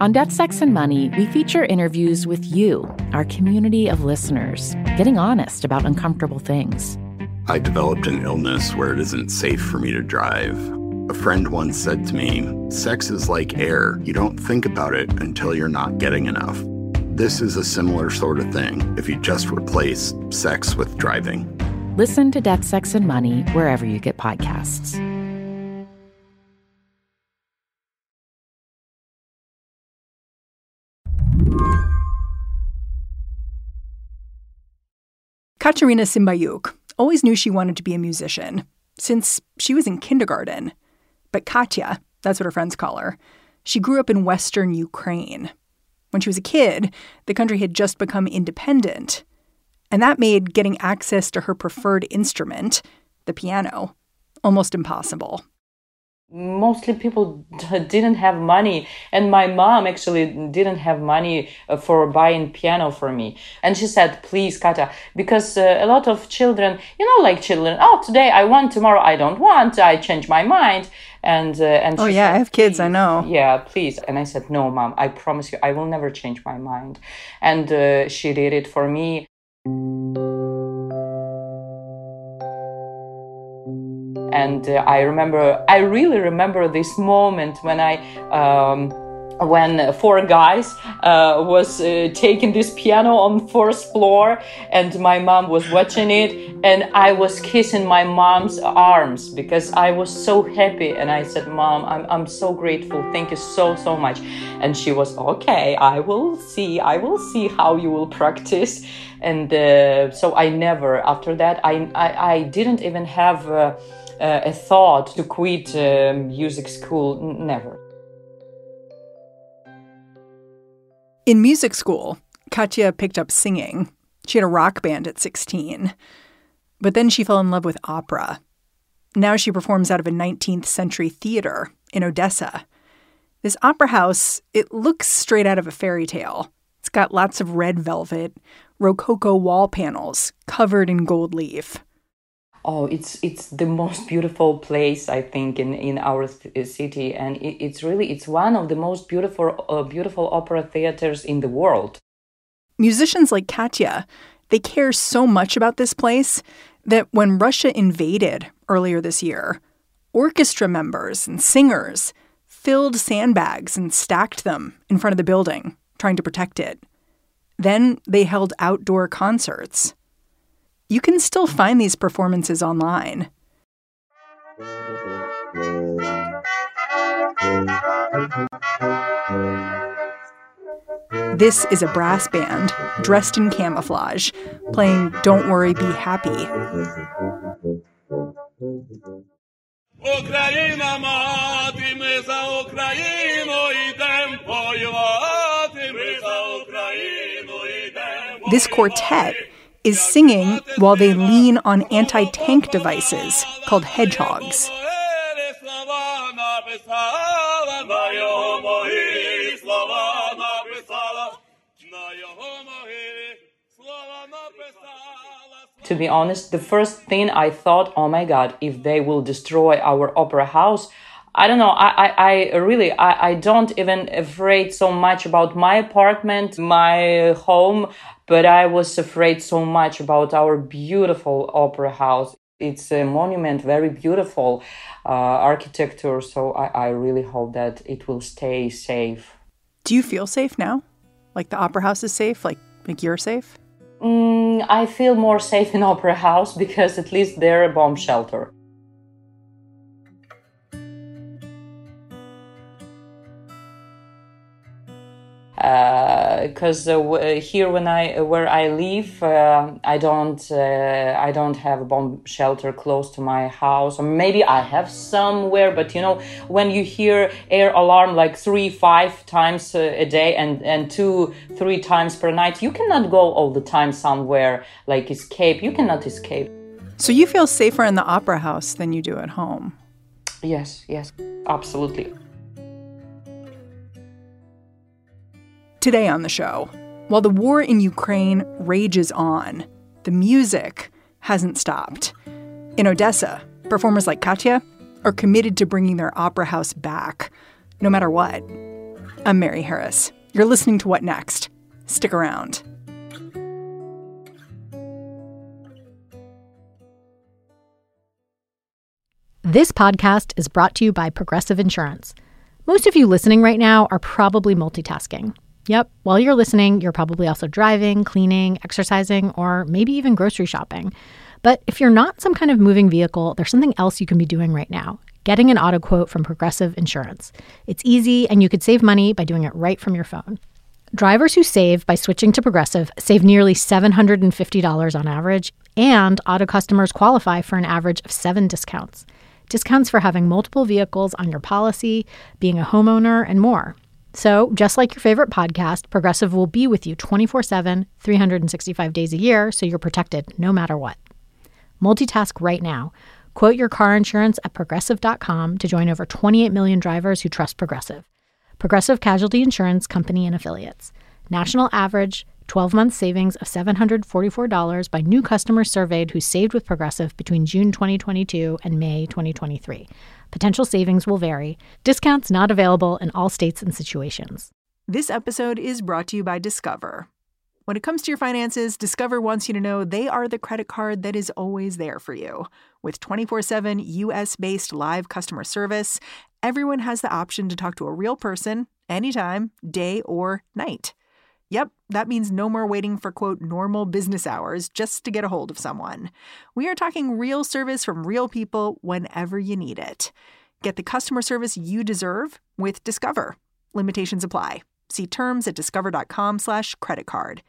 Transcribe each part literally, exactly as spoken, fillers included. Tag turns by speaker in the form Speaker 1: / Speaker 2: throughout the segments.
Speaker 1: On Death, Sex, and Money, we feature interviews with you, our community of listeners, getting honest about uncomfortable things.
Speaker 2: I developed an illness where it isn't safe for me to drive. A friend once said to me, sex is like air. You don't think about it until you're not getting enough. This is a similar sort of thing if you just replace sex with driving.
Speaker 1: Listen to Death, Sex, and Money wherever you get podcasts.
Speaker 3: Katerina Symbayuk always knew she wanted to be a musician since she was in kindergarten. But Katya, that's what her friends call her, she grew up in Western Ukraine. When she was a kid, the country had just become independent. And that made getting access to her preferred instrument, the piano, almost impossible.
Speaker 4: Mostly people didn't have money. And my mom actually didn't have money for buying piano for me. And she said, please, Katya, because uh, a lot of children, you know, like children, oh, today I want, tomorrow I don't want, I change my mind. And uh, and
Speaker 3: oh,
Speaker 4: she
Speaker 3: yeah,
Speaker 4: said,
Speaker 3: I have kids, I know.
Speaker 4: Yeah, please. And I said, no, Mom, I promise you, I will never change my mind. And uh, she did it for me. And uh, I remember, I really remember this moment when I, um, when four guys uh, was uh, taking this piano on fourth floor, and my mom was watching it, and I was kissing my mom's arms because I was so happy. And I said, Mom, I'm I'm so grateful. Thank you so, so much. And she was, okay, I will see. I will see how you will practice. And uh, so I never, after that, I, I, I didn't even have uh, uh, a thought to quit uh, music school. N- never.
Speaker 3: In music school, Katya picked up singing. She had a rock band at sixteen. But then she fell in love with opera. Now she performs out of a nineteenth century theater in Odessa. This opera house, it looks straight out of a fairy tale. It's got lots of red velvet, rococo wall panels covered in gold leaf.
Speaker 4: Oh, it's it's the most beautiful place, I think, in, in our th- city. And it, it's really, it's one of the most beautiful uh, beautiful opera theaters in the world.
Speaker 3: Musicians like Katya, they care so much about this place that when Russia invaded earlier this year, orchestra members and singers filled sandbags and stacked them in front of the building, trying to protect it. Then they held outdoor concerts. You can still find these performances online. This is a brass band dressed in camouflage, playing Don't Worry, Be Happy. This quartet is singing while they lean on anti-tank devices called hedgehogs.
Speaker 4: To be honest, the first thing I thought, oh my God, if they will destroy our opera house, I don't know, I, I, I really, I, I don't even afraid so much about my apartment, my home, but I was afraid so much about our beautiful opera house. It's a monument, very beautiful uh, architecture, so I, I really hope that it will stay safe.
Speaker 3: Do you feel safe now? Like the opera house is safe? Like, like you're safe?
Speaker 4: Mm, I feel more safe in opera house because at least they're a bomb shelter. Because uh, uh, here, when I where I live, uh, I don't uh, I don't have a bomb shelter close to my house. Or maybe I have somewhere, but you know, when you hear air alarm like three, five times a day and and two, three times per night, you cannot go all the time somewhere like escape. You cannot escape.
Speaker 3: So you feel safer in the opera house than you do at home?
Speaker 4: Yes, yes, absolutely.
Speaker 3: Today on the show, while the war in Ukraine rages on, the music hasn't stopped. In Odessa, performers like Katya are committed to bringing their opera house back, no matter what. I'm Mary Harris. You're listening to What Next? Stick around.
Speaker 5: This podcast is brought to you by Progressive Insurance. Most of you listening right now are probably multitasking. Yep, while you're listening, you're probably also driving, cleaning, exercising, or maybe even grocery shopping. But if you're not some kind of moving vehicle, there's something else you can be doing right now. Getting an auto quote from Progressive Insurance. It's easy, and you could save money by doing it right from your phone. Drivers who save by switching to Progressive save nearly seven hundred fifty dollars on average, and auto customers qualify for an average of seven discounts. Discounts for having multiple vehicles on your policy, being a homeowner, and more. So, just like your favorite podcast, Progressive will be with you twenty-four seven, three hundred sixty-five days a year, so you're protected no matter what. Multitask right now. Quote your car insurance at Progressive dot com to join over twenty-eight million drivers who trust Progressive. Progressive Casualty Insurance Company and Affiliates. National average twelve-month savings of seven hundred forty-four dollars by new customers surveyed who saved with Progressive between June twenty twenty-two and May twenty twenty-three. Potential savings will vary. Discounts not available in all states and situations.
Speaker 3: This episode is brought to you by Discover. When it comes to your finances, Discover wants you to know they are the credit card that is always there for you. With twenty-four seven U S-based live customer service, everyone has the option to talk to a real person anytime, day or night. Yep, that means no more waiting for, quote, normal business hours just to get a hold of someone. We are talking real service from real people whenever you need it. Get the customer service you deserve with Discover. Limitations apply. See terms at discover.com slash credit card.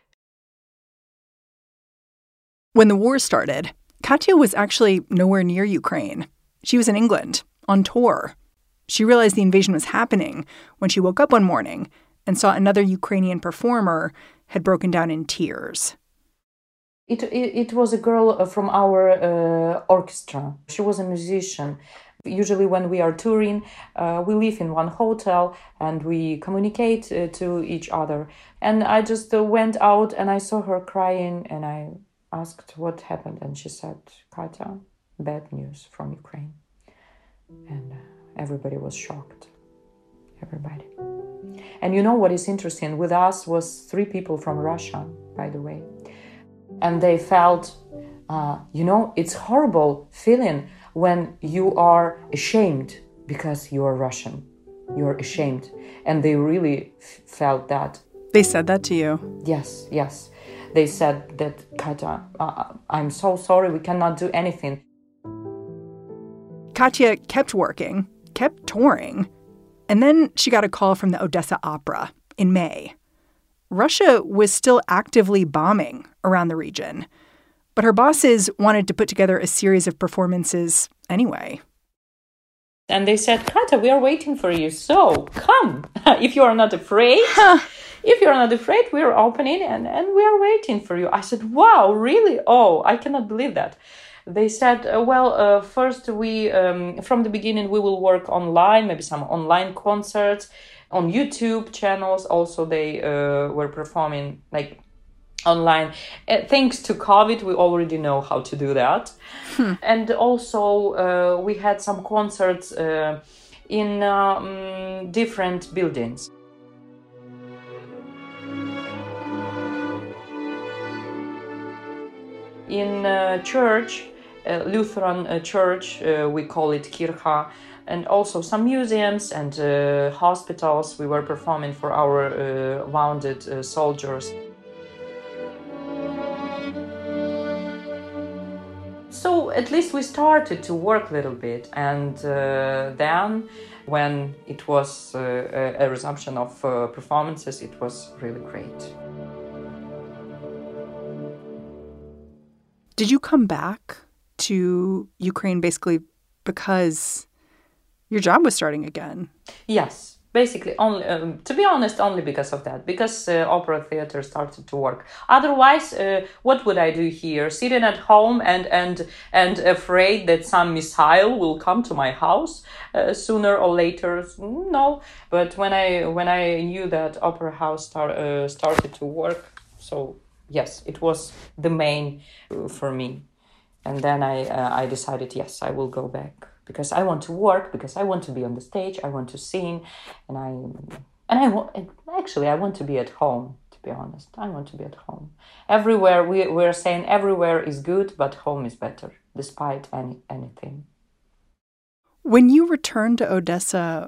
Speaker 3: When the war started, Katya was actually nowhere near Ukraine. She was in England, on tour. She realized the invasion was happening when she woke up one morning and saw another Ukrainian performer had broken down in tears.
Speaker 4: It, it, it was a girl from our uh, orchestra. She was a musician. Usually when we are touring, uh, we live in one hotel and we communicate uh, to each other. And I just uh, went out and I saw her crying and I asked what happened. And she said, Katya, bad news from Ukraine. And uh, everybody was shocked. Everybody. And you know what is interesting? With us was three people from Russia, by the way. And they felt, uh, you know, it's horrible feeling when you are ashamed because you are Russian. You're ashamed. And they really f- felt that.
Speaker 3: They said that to you?
Speaker 4: Yes, yes. They said that, Katya, uh, I'm so sorry, we cannot do anything.
Speaker 3: Katya kept working, kept touring. And then she got a call from the Odessa Opera in May. Russia was still actively bombing around the region, but her bosses wanted to put together a series of performances anyway.
Speaker 4: And they said, Katya, we are waiting for you, so come. If you are not afraid, if you are not afraid, we are opening and, and we are waiting for you. I said, wow, really? Oh, I cannot believe that. They said, uh, well, uh, first we, um, from the beginning, we will work online, maybe some online concerts on YouTube channels. Also, they uh, were performing like online. Uh, thanks to COVID, we already know how to do that. Hmm. And also, uh, we had some concerts uh, in um, different buildings. In uh, church, Uh, Lutheran uh, church, uh, we call it Kircha, and also some museums and uh, hospitals. We were performing for our uh, wounded uh, soldiers. So at least we started to work a little bit, and uh, then when it was uh, a, a resumption of uh, performances, it was really great.
Speaker 3: Did you come back to Ukraine basically because your job was starting again?
Speaker 4: Yes, basically only, um, to be honest, only because of that, because uh, opera theater started to work. Otherwise, uh, what would I do here? Sitting at home and and and afraid that some missile will come to my house uh, sooner or later? No. But when I when I knew that opera house start, uh, started to work, so yes, it was the main uh, for me. And then I uh, I decided, yes, I will go back because I want to work, because I want to be on the stage, I want to sing, and I And I want, actually, I want to be at home, to be honest. I want to be at home. Everywhere, we, we're saying everywhere is good, but home is better, despite any anything.
Speaker 3: When you returned to Odessa,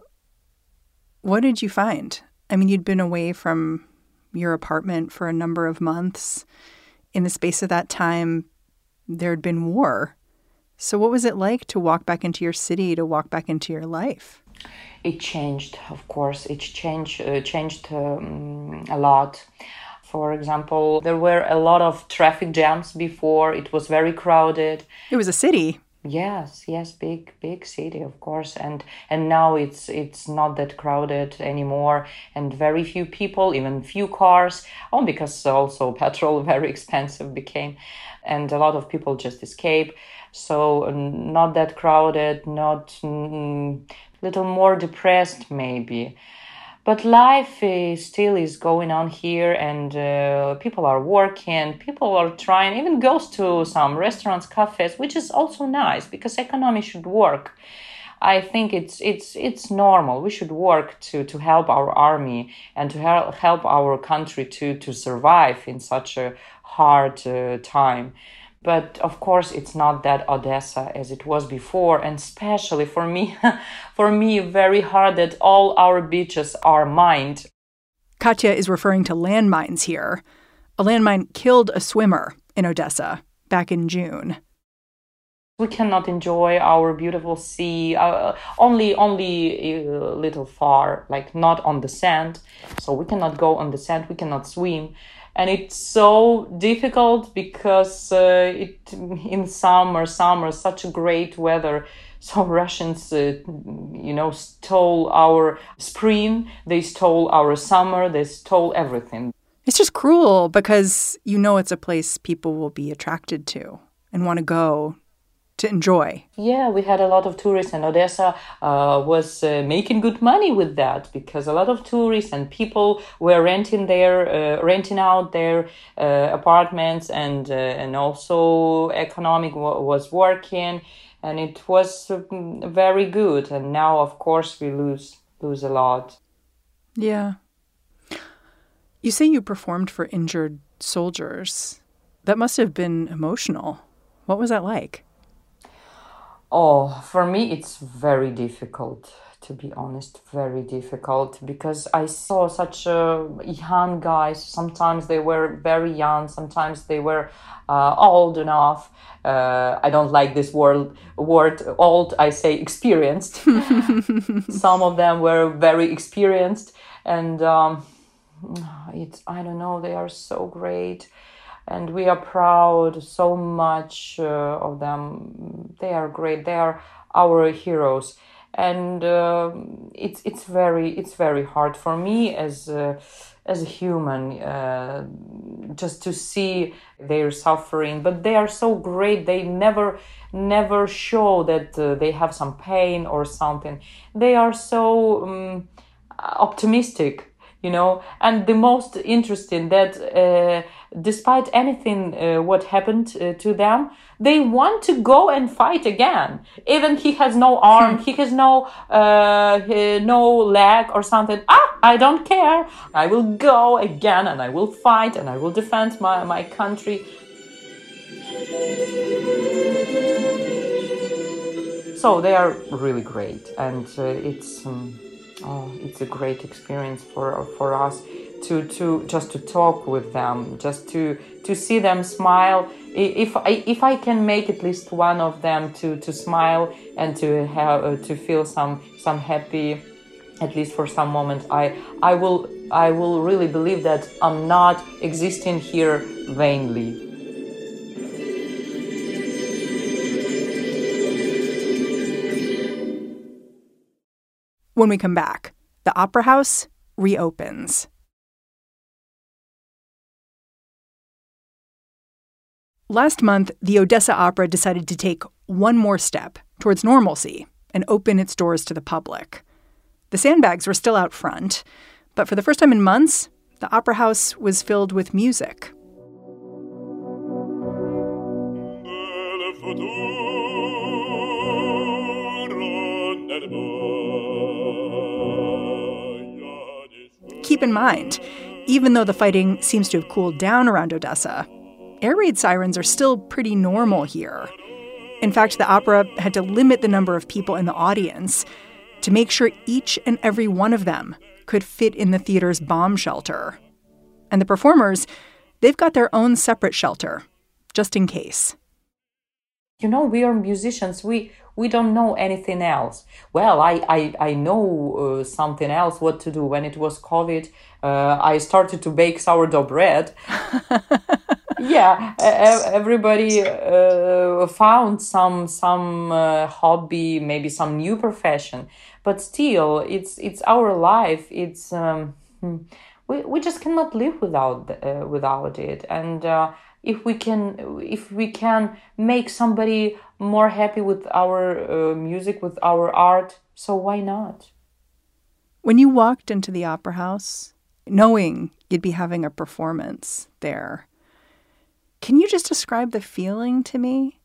Speaker 3: what did you find? I mean, you'd been away from your apartment for a number of months. In the space of that time, there had been war. So what was it like to walk back into your city, to walk back into your life?
Speaker 4: It changed, of course. It changed, uh, changed um, a lot. For example, there were a lot of traffic jams before. It was very crowded.
Speaker 3: It was a city.
Speaker 4: Yes, yes, big, big city, of course, and and now it's it's not that crowded anymore, and very few people, even few cars. Oh, because also petrol very expensive became, and a lot of people just escape. So not that crowded, not mm, little more depressed maybe. But life is, still is going on here, and uh, people are working, people are trying, even goes to some restaurants, cafes, which is also nice because economy should work. I think it's it's it's normal. We should work to, to help our army and to help, help our country to, to survive in such a hard uh, time. But of course, it's not that Odessa as it was before, and especially for me, for me, very hard that all our beaches are mined.
Speaker 3: Katya is referring to landmines here. A landmine killed a swimmer in Odessa back in June.
Speaker 4: We cannot enjoy our beautiful sea, uh, only only a little far, like not on the sand. So we cannot go on the sand, we cannot swim. And it's so difficult because uh, it in summer, summer, such a great weather. So Russians, uh, you know, stole our spring, they stole our summer, they stole everything.
Speaker 3: It's just cruel because you know it's a place people will be attracted to and want to go to enjoy.
Speaker 4: Yeah, we had a lot of tourists, and Odessa uh, was uh, making good money with that because a lot of tourists and people were renting their uh, renting out their uh, apartments, and uh, and also economic w- was working, and it was uh, very good. And now, of course, we lose lose a lot.
Speaker 3: Yeah. You say you performed for injured soldiers. That must have been emotional. What was that like?
Speaker 4: Oh, for me, it's very difficult, to be honest, very difficult, because I saw such uh, young guys. Sometimes they were very young, sometimes they were uh, old enough. Uh, I don't like this word, word old, I say experienced. Some of them were very experienced, and um, it's, I don't know, they are so great. And we are proud so much uh, of them. They are great. They are our heroes. And uh, it's it's very it's very hard for me as a, as a human uh, just to see their suffering. But they are so great. They never never show that uh, they have some pain or something. They are so um, optimistic. You know, and the most interesting that uh, despite anything uh, what happened uh, to them, they want to go and fight again. Even he has no arm, he has no uh, no leg or something. Ah, I don't care. I will go again and I will fight and I will defend my, my country. So they are really great, and uh, it's. Um, Oh, it's a great experience for for us to to just to talk with them, just to to see them smile. If I if I can make at least one of them to, to smile and to have uh, to feel some some happy, at least for some moment, I I will I will really believe that I'm not existing here vainly.
Speaker 3: When we come back, the Opera House reopens. Last month, the Odessa Opera decided to take one more step towards normalcy and open its doors to the public. The sandbags were still out front, but for the first time in months, the Opera House was filled with music. keep in mind, even though the fighting seems to have cooled down around Odessa, air raid sirens are still pretty normal here. In fact, the opera had to limit the number of people in the audience to make sure each and every one of them could fit in the theater's bomb shelter. And the performers, they've got their own separate shelter, just in case.
Speaker 4: You know, we are musicians. We we don't know anything else. Well, I I, I know uh, something else what to do. When it was COVID, uh, I started to bake sourdough bread. Yeah, everybody uh, found some some uh, hobby, maybe some new profession. But still, it's it's our life. It's um, we we just cannot live without uh, without it. And uh, if we can if we can make somebody more happy with our uh, music, with our art, so why not?
Speaker 3: When you walked into the opera house, knowing you'd be having a performance there, can you just describe the feeling to me?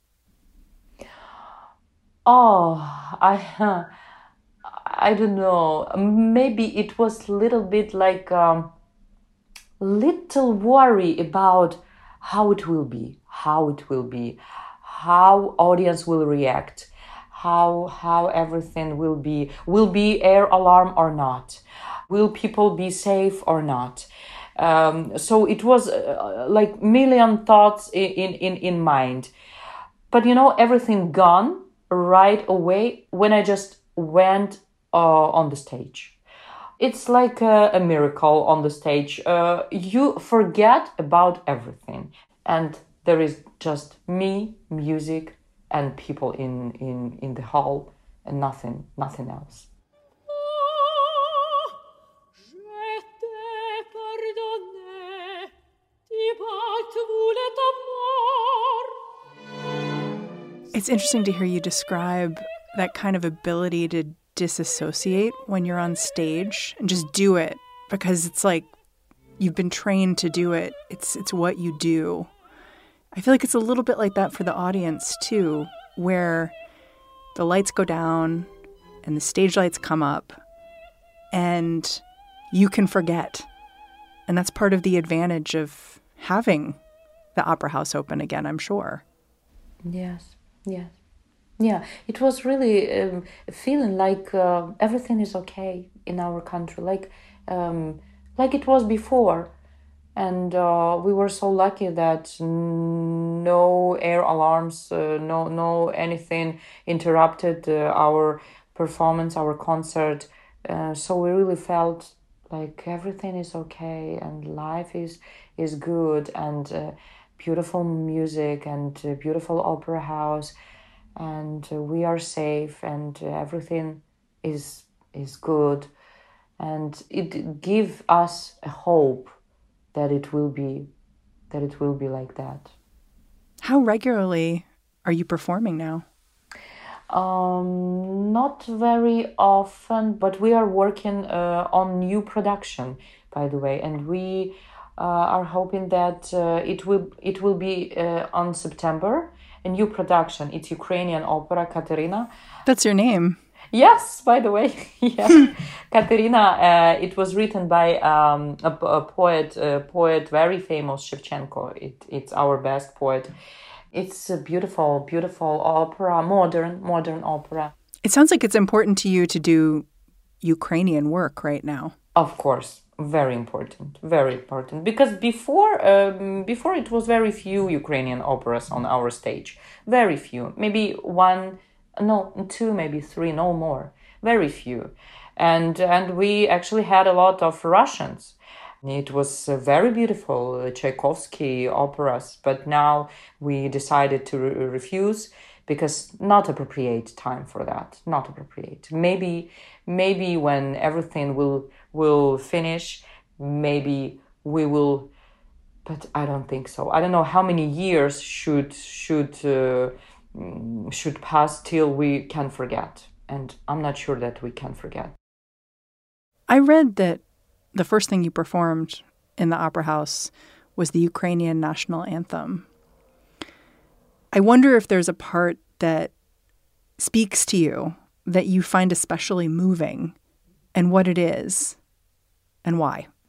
Speaker 4: Oh, I uh, I don't know. Maybe it was a little bit like um, little worry about how it will be, how it will be, how audience will react, how how everything will be. Will be air alarm or not? Will people be safe or not? Um, so it was uh, like million thoughts in, in, in mind. But, you know, everything gone right away when I just went uh, on the stage. It's like a, a miracle on the stage. Uh, you forget about everything. And there is just me, music, and people in, in, in the hall, and nothing, nothing else.
Speaker 3: It's interesting to hear you describe that kind of ability to disassociate when you're on stage and just do it, because it's like you've been trained to do it. It's it's what you do. I feel like it's a little bit like that for the audience too, where the lights go down and the stage lights come up and you can forget. And that's part of the advantage of having the opera house open again, I'm sure.
Speaker 4: Yes. Yes. Yeah, it was really um, feeling like uh, everything is okay in our country, like um, like it was before. And uh, we were so lucky that no air alarms, uh, no no anything interrupted uh, our performance, our concert. Uh, so we really felt like everything is okay and life is, is good, and uh, beautiful music and uh, beautiful opera house, and uh, we are safe, and uh, everything is is good, and it gives us a hope that it will be that it will be like that.
Speaker 3: How regularly are you performing now?
Speaker 4: Um, not very often, but we are working uh, on new production, by the way, and we Uh, are hoping that uh, it will it will be uh, on September, a new production. It's Ukrainian opera, Katerina.
Speaker 3: That's your name.
Speaker 4: Yes, by the way. Yes. Katerina, uh, it was written by um, a, a poet, a poet very famous, Shevchenko. It, it's our best poet. It's a beautiful, beautiful opera, modern, modern opera.
Speaker 3: It sounds like it's important to you to do Ukrainian work right now.
Speaker 4: Of course. Very important, very important. Because before, um, before it was very few Ukrainian operas on our stage. Very few. Maybe one, no, two, maybe three, no more. Very few. And and we actually had a lot of Russians. It was uh, very beautiful uh, Tchaikovsky operas, but now we decided to re- refuse because not appropriate time for that. Not appropriate. Maybe maybe when everything will will finish, maybe we will, but I don't think so. I don't know how many years should should uh, should pass till we can forget, and I'm not sure that we can forget.
Speaker 3: I read that the first thing you performed in the opera house was the Ukrainian national anthem. I wonder if there's a part that speaks to you that you find especially moving, and what it is, and why.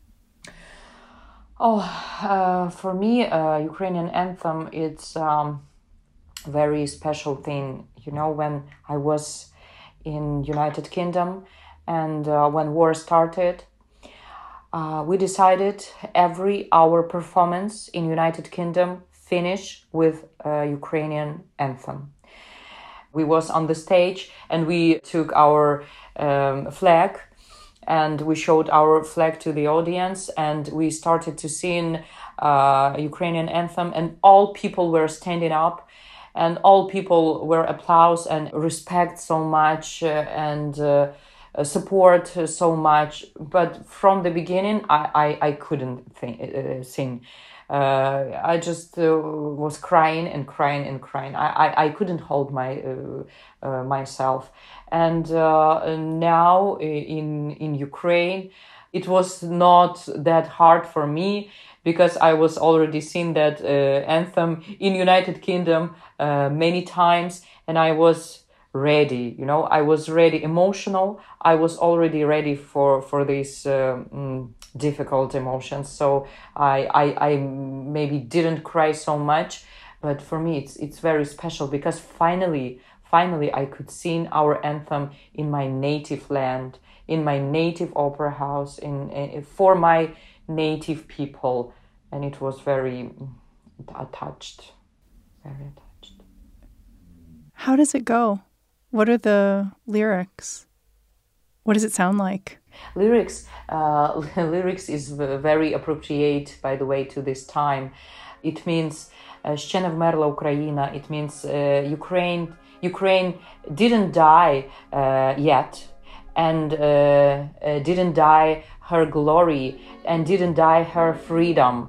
Speaker 4: Oh, uh, for me, uh, Ukrainian anthem, it's um, very special thing. You know, when I was in United Kingdom and uh, when war started, uh, we decided every hour performance in United Kingdom finish with a Ukrainian anthem. We was on the stage and we took our um, flag and we showed our flag to the audience and we started to sing uh, Ukrainian anthem, and all people were standing up and all people were applause and respect so much uh, and uh, support so much. But from the beginning, I, I, I couldn't think, uh, sing. Uh, I just uh, was crying and crying and crying. I, I, I couldn't hold my uh, uh, myself. And uh, now in in Ukraine, it was not that hard for me because I was already seen that uh, anthem in United Kingdom uh, many times, and I was ready. You know, I was ready, emotional. I was already ready for for these uh, mm, difficult emotions. So I, I I maybe didn't cry so much, but for me it's it's very special because finally finally I could sing our anthem in my native land, in my native opera house, in, in for my native people, and it was very attached, very attached.
Speaker 3: How does it go? What are the lyrics? What does it sound like?
Speaker 4: Lyrics, uh, lyrics is very appropriate, by the way, to this time. It means "Ще не вмерла Україна." It means uh, Ukraine. Ukraine didn't die uh, yet, and uh, uh, didn't die her glory, and didn't die her freedom.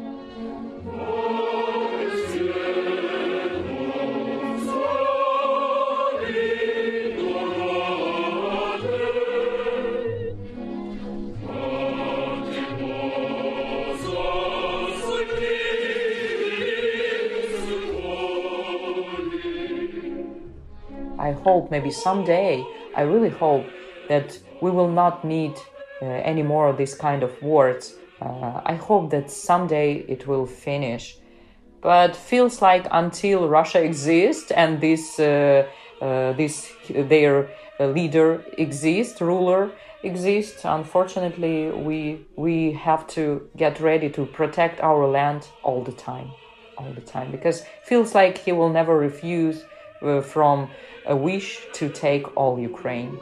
Speaker 4: I hope maybe someday, I really hope that we will not need uh, any more of this kind of wars. Uh, I hope that someday it will finish. But feels like until Russia exists and this, uh, uh, this their leader exists, ruler exists, unfortunately, we we have to get ready to protect our land all the time, all the time, because feels like he will never refuse uh, from a wish to take all Ukraine.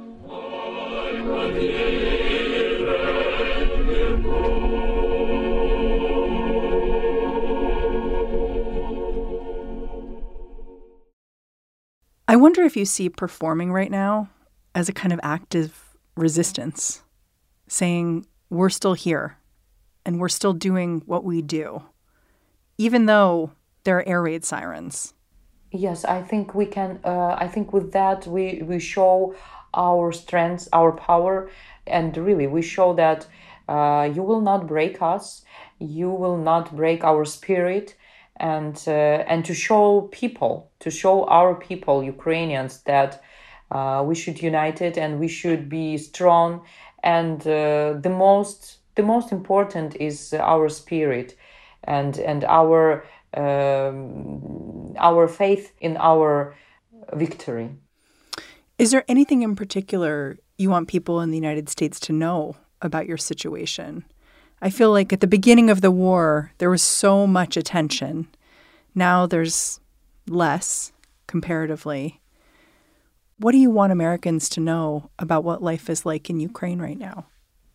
Speaker 3: I wonder if you see performing right now as a kind of active resistance, saying we're still here and we're still doing what we do, even though there are air raid sirens.
Speaker 4: Yes, I think we can. Uh, I think with that we we show our strength, our power, and really we show that uh, you will not break us, you will not break our spirit, and uh, and to show people, to show our people, Ukrainians, that uh, we should unite it and we should be strong. And uh, the most the most important is our spirit, and and our. Um, our faith in our victory.
Speaker 3: Is there anything in particular you want people in the United States to know about your situation? I feel like at the beginning of the war, there was so much attention. Now there's less, comparatively. What do you want Americans to know about what life is like in Ukraine right now?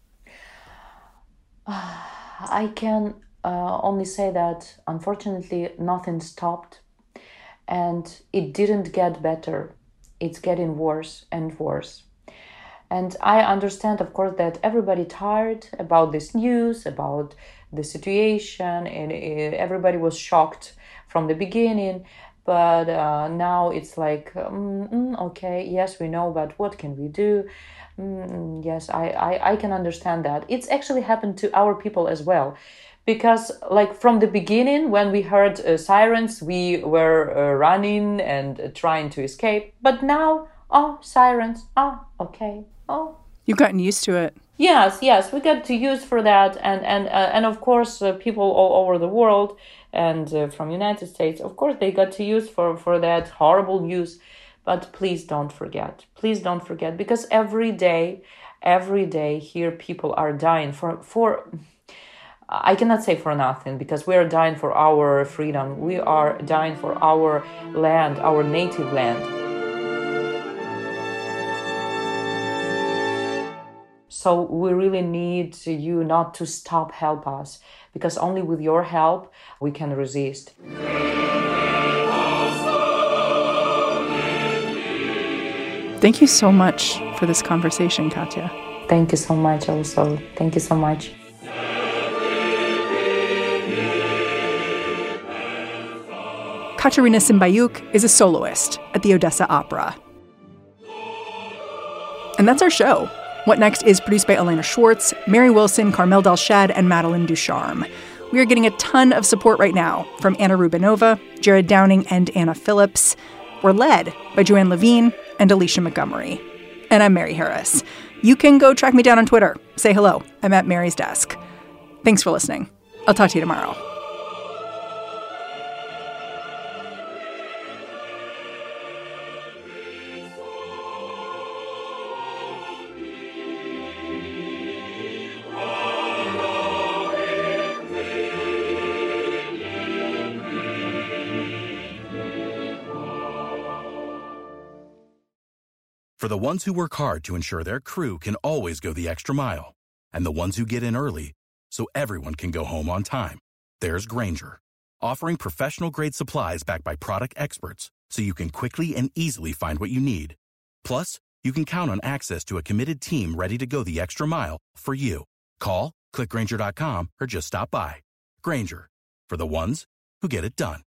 Speaker 4: I can Uh, only say that unfortunately nothing stopped and it didn't get better. It's getting worse and worse. And I understand, of course, that everybody tired about this news, about the situation, and everybody was shocked from the beginning. But uh, now it's like, mm, okay, yes, we know, but what can we do? Mm, yes, I, I, I can understand that. It's actually happened to our people as well. Because like from the beginning, when we heard uh, sirens, we were uh, running and uh, trying to escape. But now, oh, sirens, oh, okay, oh.
Speaker 3: You've gotten used to it.
Speaker 4: Yes, yes, we got to use for that, and and uh, and of course, uh, people all over the world and uh, from United States, of course, they got to use for for that horrible news. But please don't forget. Please don't forget, because every day, every day here, people are dying for for. I cannot say for nothing, because we are dying for our freedom. We are dying for our land, our native land. So we really need you not to stop, help us, because only with your help we can resist.
Speaker 3: Thank you so much for this conversation, Katya.
Speaker 4: Thank you so much also. Thank you so much.
Speaker 3: Katerina Cymbayuk is a soloist at the Odessa Opera. And that's our show. What Next is produced by Elena Schwartz, Mary Wilson, Carmel Delshad, and Madeline Ducharme. We are getting a ton of support right now from Anna Rubinova, Jared Downing, and Anna Phillips. We're led by Joanne Levine and Alicia Montgomery. And I'm Mary Harris. You can go track me down on Twitter. Say hello. I'm at Mary's desk. Thanks for listening. I'll talk to you tomorrow.
Speaker 6: For the ones who work hard to ensure their crew can always go the extra mile, and the ones who get in early so everyone can go home on time, there's Grainger, offering professional-grade supplies backed by product experts so you can quickly and easily find what you need. Plus, you can count on access to a committed team ready to go the extra mile for you. Call, click Grainger dot com, or just stop by. Grainger, for the ones who get it done.